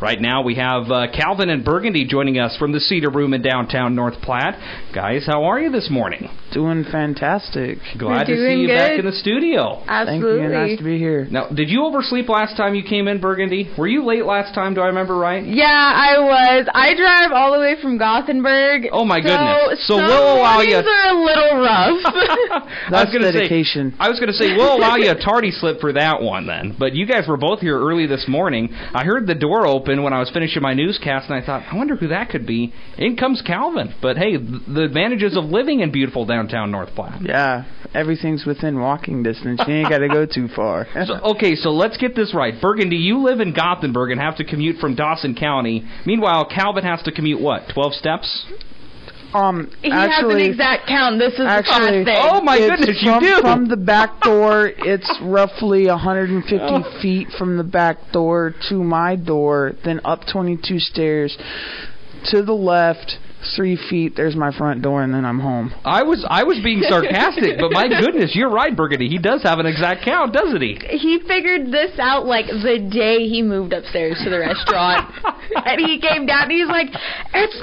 Right now we have Calvin and Burgundy joining us from the Cedar Room in downtown North Platte. Guys, how are you this morning? Doing fantastic. Glad to see you back in the studio. Absolutely. Thank you. Nice to be here. Now, did you oversleep last time you came in, Burgundy? Were you late last time? Do I remember right? Yeah, I was. I drive all the way from Gothenburg. Oh my goodness! So some we'll allow you. mornings are a little rough. That's dedication. I was going to say we'll allow you a tardy slip for that one then. But you guys were both here early this morning. I heard the door open when I was finishing my newscast, and I thought, I wonder who that could be. In comes Calvin. But hey, the advantages of living in beautiful downtown North Platte. Yeah, everything's within walking distance. You ain't got to go too far. So let's get this right. Burgundy, you live in Gothenburg and have to commute from Dawson County. Meanwhile, Calvin has to commute what, 12 steps? He has an exact count. This is the class thing. Oh my goodness, you do! From the back door, it's roughly 150 feet from the back door to my door, then up 22 stairs. To the left, 3 feet, there's my front door, and then I'm home. I was being sarcastic, but my goodness, you're right, Burgundy. He does have an exact count, doesn't he? He figured this out like the day he moved upstairs to the restaurant. And he came down and he's like, it's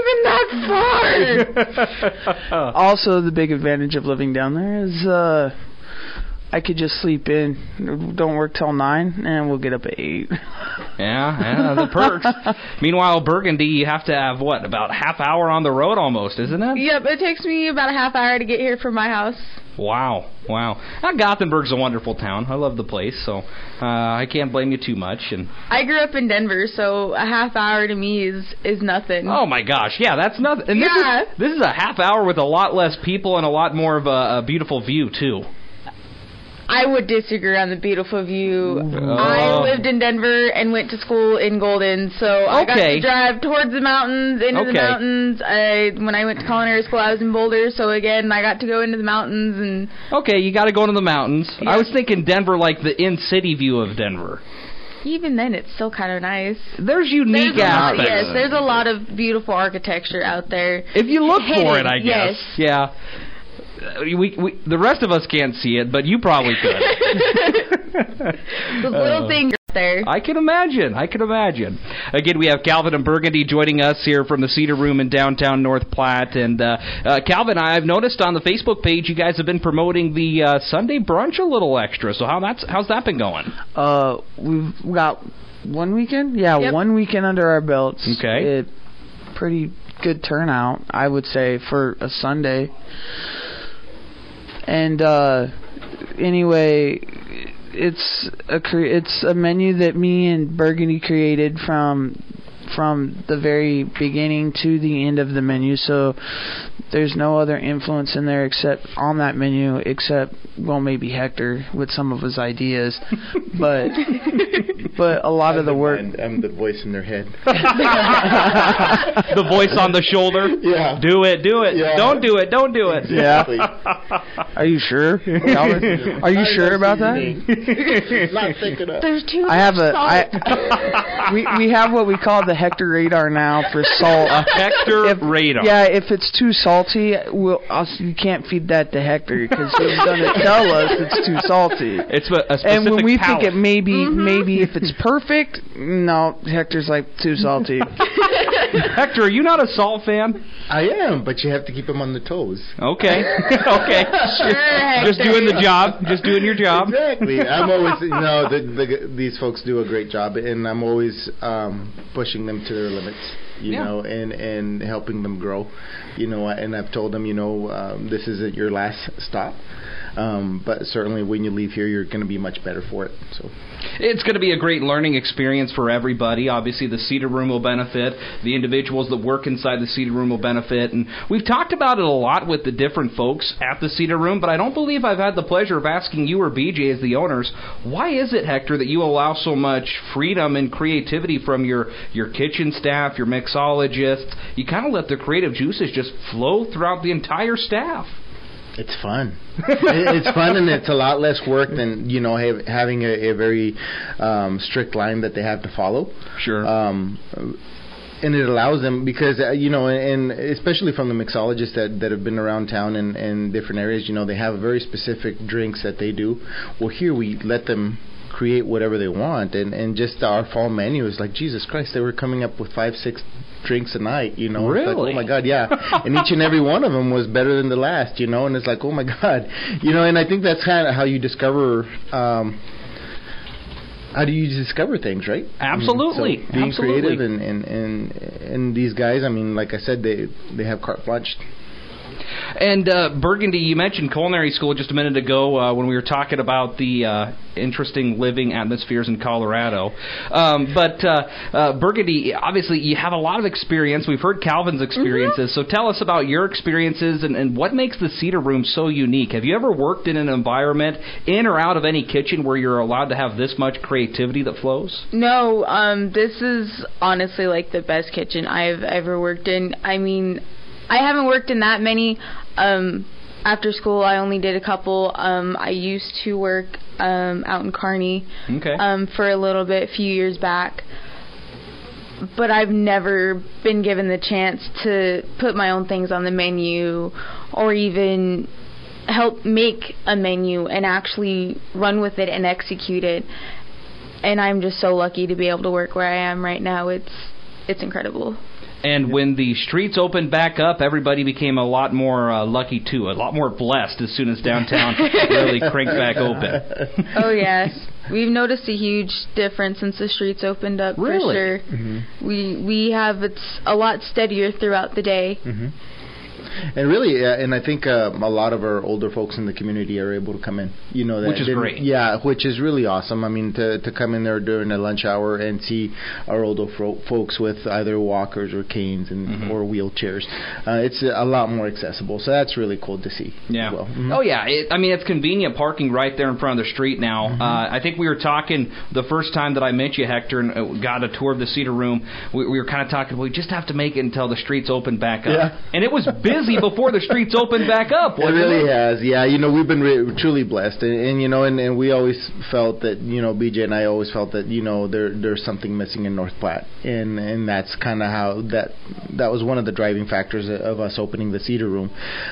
not even that far. Also, the big advantage of living down there is I could just sleep in, don't work till 9, and we'll get up at 8. Yeah, the perks. Meanwhile, Burgundy, you have to have, what, about a half hour on the road almost, isn't it? Yep, it takes me about a half hour to get here from my house. Wow. Now, Gothenburg's a wonderful town. I love the place, so I can't blame you too much. And I grew up in Denver, so a half hour to me is nothing. Oh, my gosh. Yeah, that's nothing. And this is a half hour with a lot less people and a lot more of a beautiful view, too. I would disagree on the beautiful view. I lived in Denver and went to school in Golden, so I got to drive towards the mountains, into the mountains. When I went to culinary school, I was in Boulder, so again, I got to go into the mountains. And okay, you got to go into the mountains. Yeah. I was thinking Denver like the in-city view of Denver. Even then, it's still kind of nice. There's unique aspects. Yes, there's a lot of beautiful architecture out there. If you look for it, I guess. Yes. Yeah. We the rest of us can't see it, but you probably could. The little things there. I can imagine. Again, we have Calvin and Burgundy joining us here from the Cedar Room in downtown North Platte. And Calvin, I've noticed on the Facebook page you guys have been promoting the Sunday brunch a little extra. So how's that been going? We've got 1 weekend? Yeah, yep. 1 weekend under our belts. Okay. Pretty good turnout, I would say, for a Sunday. And anyway, it's a menu that me and Burgundy created from the very beginning to the end of the menu. So there's no other influence in there except on that menu, except maybe Hector with some of his ideas, but a lot of the work. I'm the voice in their head. The voice on the shoulder. Yeah. Do it. Yeah. Don't do it. Exactly. Yeah. Are you sure? Are you sure about that? Not thinking of. There's too I have much salt. we have what we call the Hector radar now for salt. A Hector radar. Yeah, if it's too salty, you can't feed that to Hector because he's going to tell us it's too salty. It's a specific and when we palate. think it maybe if it's perfect, no, Hector's like too salty. Hector, are you not a salt fan? I am, but you have to keep them on the toes. Okay. Sure, Just doing the job. Just doing your job. Exactly. I'm always, these folks do a great job, and I'm always pushing them to their limits, you know, and helping them grow, and I've told them, this isn't your last stop. But certainly when you leave here, you're going to be much better for it. So it's going to be a great learning experience for everybody. Obviously, the Cedar Room will benefit. The individuals that work inside the Cedar Room will benefit. And we've talked about it a lot with the different folks at the Cedar Room, but I don't believe I've had the pleasure of asking you or BJ as the owners, why is it, Hector, that you allow so much freedom and creativity from your kitchen staff, your mixologists? You kind of let the creative juices just flow throughout the entire staff. It's fun. It's fun, and it's a lot less work than having a very strict line that they have to follow. Sure. And it allows them because and especially from the mixologists that have been around town and different areas, they have very specific drinks that they do. Well, here we let them create whatever they want, and just our fall menu is like, Jesus Christ, they were coming up with 5-6 drinks a night, you know. Really? It's like, oh my God, yeah. And each and every one of them was better than the last, you know. And it's like, oh my God, you know. And I think that's kind of how you discover. How do you discover things, right? Absolutely. So being creative and these guys, I mean, like I said, they have carte blanche. And Burgundy, you mentioned culinary school just a minute ago when we were talking about the interesting living atmospheres in Colorado. But Burgundy, obviously, you have a lot of experience. We've heard Calvin's experiences. So tell us about your experiences and what makes the Cedar Room so unique. Have you ever worked in an environment in or out of any kitchen where you're allowed to have this much creativity that flows? No, this is honestly like the best kitchen I've ever worked in. I mean, I haven't worked in that many. After school, I only did a couple. I used to work out in Kearney for a little bit, a few years back. But I've never been given the chance to put my own things on the menu or even help make a menu and actually run with it and execute it. And I'm just so lucky to be able to work where I am right now. It's incredible. And when the streets opened back up, everybody became a lot more lucky, too, a lot more blessed as soon as downtown really cranked back open. Oh, yes. We've noticed a huge difference since the streets opened up, really? For sure. Mm-hmm. We have, it's a lot steadier throughout the day. Mm-hmm. And really, and I think a lot of our older folks in the community are able to come in. You know, that which is great. Yeah, which is really awesome. I mean, to come in there during the lunch hour and see our older folks with either walkers or canes and or wheelchairs, it's a lot more accessible. So that's really cool to see. Yeah. As well. Oh yeah. I mean, it's convenient parking right there in front of the street now. I think we were talking the first time that I met you, Hector, and got a tour of the Cedar Room. We were kind of talking. We just have to make it until the streets open back up. Yeah. And it was busy before the streets opened back up. It really has, yeah. You know, we've been truly blessed, and you know, and we always felt that, you know, BJ and I always felt that, you know, there's something missing in North Platte, and that's kind of how that was one of the driving factors of us opening the Cedar Room.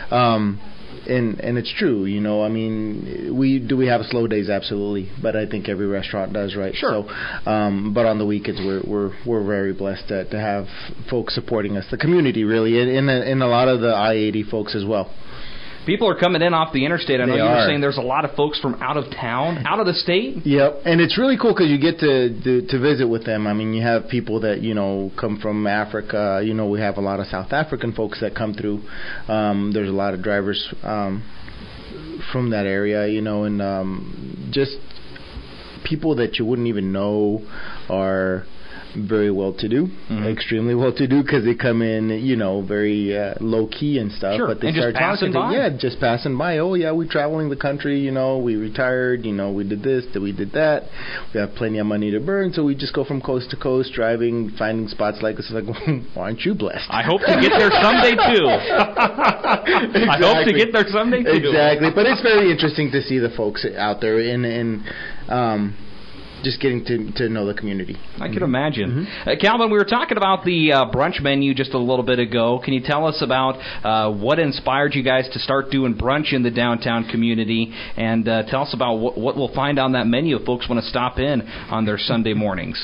And it's true, you know. I mean, we have slow days, absolutely, but I think every restaurant does, right? Sure. So, but on the weekends, we're very blessed to have folks supporting us, the community, really, and a lot of the I-80 folks as well. People are coming in off the interstate. I know you were saying there's a lot of folks from out of town, out of the state. Yep, and it's really cool because you get to visit with them. I mean, you have people that, you know, come from Africa. You know, we have a lot of South African folks that come through. There's a lot of drivers from that area, you know, and just people that you wouldn't even know are very well-to-do, extremely well-to-do, because they come in, you know, very low-key and stuff. Sure. But they and start just passing talking by. Yeah, just passing by. Oh, yeah, we're traveling the country, you know, we retired, you know, we did this, we did that. We have plenty of money to burn, so we just go from coast to coast, driving, finding spots like this. Like, why aren't you blessed? I hope to get there someday, too. Exactly. I hope to get there someday, too. Exactly. But it's very interesting to see the folks out there and just getting to know the community. I can imagine. Calvin, we were talking about the brunch menu just a little bit ago. Can you tell us about what inspired you guys to start doing brunch in the downtown community? And tell us about what we'll find on that menu if folks want to stop in on their Sunday mornings.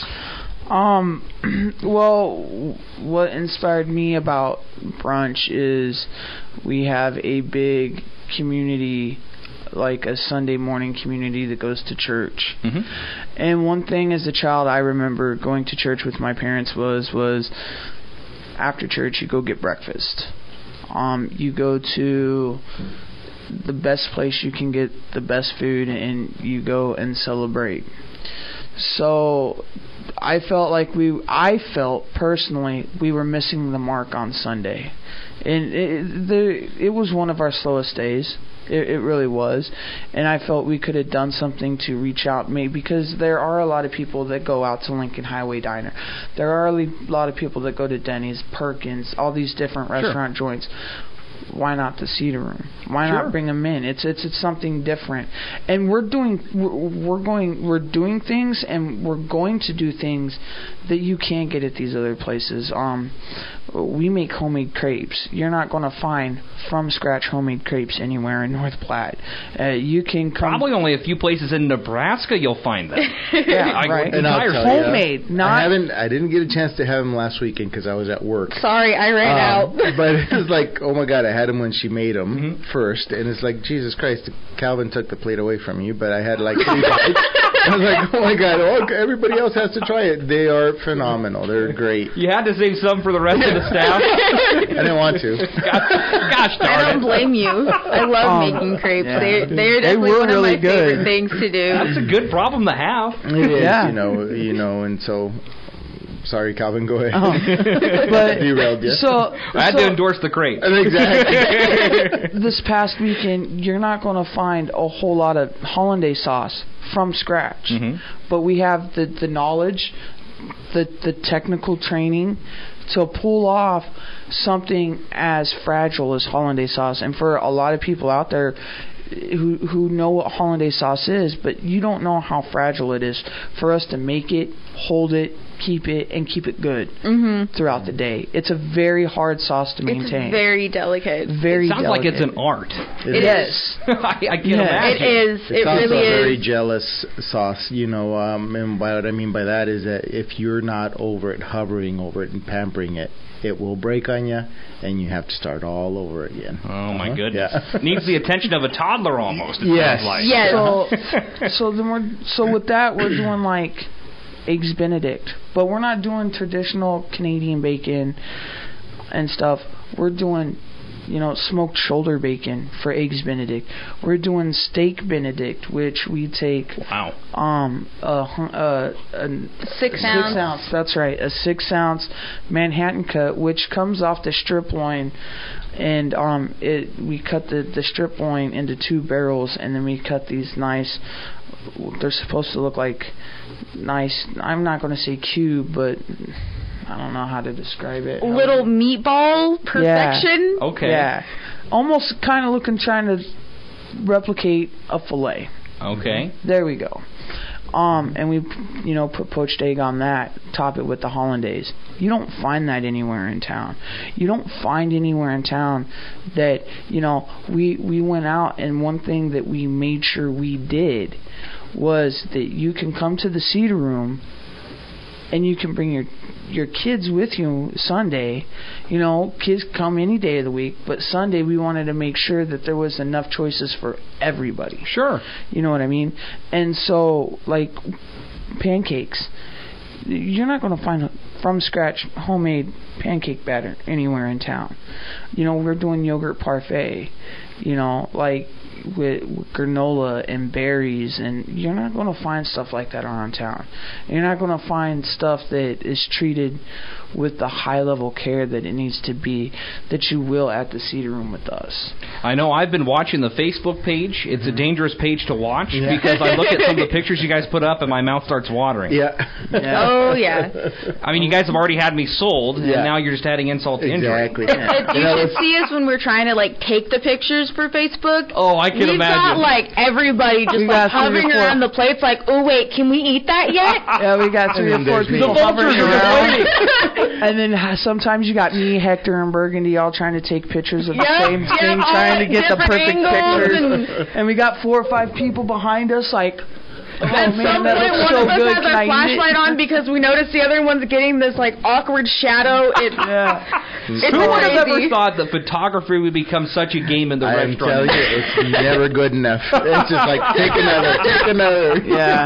Well, what inspired me about brunch is we have a big community, like a Sunday morning community that goes to church. And one thing as a child I remember going to church with my parents was after church you go get breakfast. You go to the best place you can get the best food and you go and celebrate. So I felt personally we were missing the mark on Sunday. And it was one of our slowest days. It really was. And I felt we could have done something to reach out, maybe, because there are a lot of people that go out to Lincoln Highway Diner. There are a lot of people that go to Denny's, Perkins, all these different restaurant joints. why not the Cedar Room? Why not bring them in? It's something different, and we're doing things, and we're going to do things that you can't get at these other places. We make homemade crepes. You're not going to find from scratch homemade crepes anywhere in North Platte. You can come probably only a few places in Nebraska you'll find them. Right. And I'll tell homemade. You, I didn't get a chance to have them last weekend because I was at work. Sorry, I ran out. But it was like, oh my God, I had them when she made them first, and it's like, Jesus Christ, Calvin took the plate away from you, but I had like 3 bites. I was like, oh my God, everybody else has to try it. They are phenomenal. They're great. You had to save some for the rest of the staff. I didn't want to. Gosh darn I don't blame you. I love making crepes. Yeah. They're definitely one of my favorite things to do. That's a good problem to have. It is, you know, and so. Sorry, Calvin, go ahead. But derailed you. So I had to endorse the crate. Exactly. This past weekend, you're not going to find a whole lot of hollandaise sauce from scratch, but we have the knowledge, the technical training to pull off something as fragile as hollandaise sauce. And for a lot of people out there who know what hollandaise sauce is, but you don't know how fragile it is for us to make it, hold it, keep it good throughout the day. It's a very hard sauce to maintain. It's very delicate. It sounds like it's an art. It is. I can imagine. It is. It's also really a very is. jealous sauce, you know, and what I mean by that is that if you're not over it, hovering over it and pampering it, it will break on you, and you have to start all over again. Oh my goodness! Yeah. Needs the attention of a toddler almost. Yes. Like. Yes. So with that we're doing like Eggs Benedict, but we're not doing traditional Canadian bacon and stuff. We're doing, smoked shoulder bacon for Eggs Benedict. We're doing steak Benedict, which we take a 6 ounce. That's right, a 6 ounce Manhattan cut, which comes off the strip loin, and we cut the strip loin into 2 barrels, and then we cut these nice. They're supposed to look like nice. I'm not going to say cube, but I don't know how to describe it. Little meatball perfection. Yeah. Okay. Yeah. Almost kind of trying to replicate a fillet. Okay. There we go. And we, put poached egg on that, top it with the hollandaise. You don't find that anywhere in town. You don't find anywhere in town that, we went out, and one thing that we made sure we did was that you can come to the Cedar Room and you can bring your kids with you Sunday. Kids come any day of the week, but Sunday we wanted to make sure that there was enough choices for everybody. Sure. You know what I mean? And so, like, pancakes. You're not going to find from scratch homemade pancake batter anywhere in town. We're doing yogurt parfait, like with granola and berries, and you're not going to find stuff like that around town. You're not going to find stuff that is treated with the high level care that it needs to be, that you will at the Cedar Room with us. I know I've been watching the Facebook page. It's a dangerous page to watch because I look at some of the pictures you guys put up and my mouth starts watering. Yeah. Oh, yeah. I mean, you guys have already had me sold, and now you're just adding insult to injury. Exactly. You should see us when we're trying to, take the pictures for Facebook. Oh, I can imagine. We've got, everybody just, hovering around the plates oh, wait, can we eat that yet? Yeah, we got 3 or 4 people hovering around. And then sometimes you got me, Hector, and Burgundy all trying to take pictures of the same thing, trying to get the perfect pictures. And we got 4 or 5 people behind us, at some point, one of us has our flashlight on because we noticed the other one's getting this awkward shadow. It's Who would have ever thought that photography would become such a game in the restaurant? I'm telling you, it's never good enough. It's just take another.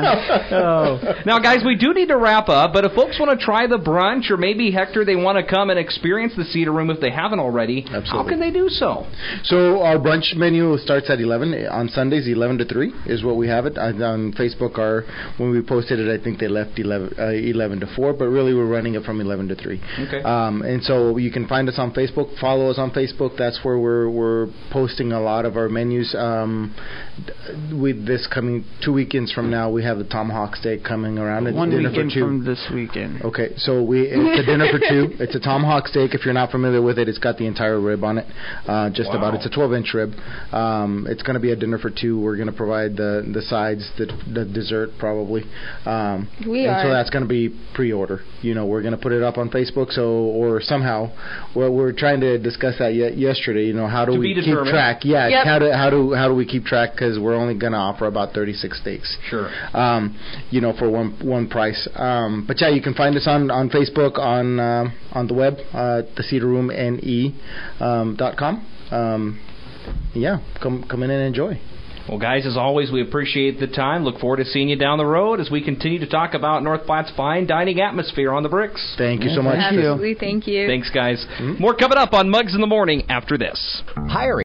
Yeah. Now, guys, we do need to wrap up, but if folks want to try the brunch, or maybe, Hector, they want to come and experience the Cedar Room if they haven't already, how can they do so? So our brunch menu starts at 11. On Sundays, 11 to 3 is what we have it. On Facebook, when we posted it, I think they left 11 to 4, but really we're running it from 11 to 3. Okay. And so you can find us on Facebook. Follow us on Facebook. That's where we're posting a lot of our menus. With this coming 2 weekends from now, we have the tomahawk steak coming around. It's 1 dinner weekend for 2. from this weekend. Okay, so it's a dinner for 2. It's a tomahawk steak. If you're not familiar with it, it's got the entire rib on it. About. It's a 12-inch rib. It's going to be a dinner for 2. We're going to provide the sides, the dessert probably. So that's going to be pre-order. We're going to put it up on Facebook. Or somehow, we're trying to discuss that yesterday. How do we keep track? Yeah. Yep. How do we keep track? Because we're only going to offer about 36 steaks. Sure. For one price. But yeah, you can find us on Facebook, on the web, thecedarroomne.com. Come in and enjoy. Well, guys, as always, we appreciate the time. Look forward to seeing you down the road as we continue to talk about North Platte's fine dining atmosphere on the bricks. Thank you so much. Absolutely, thank you. Thanks, guys. More coming up on Mugs in the Morning after this. Hiring.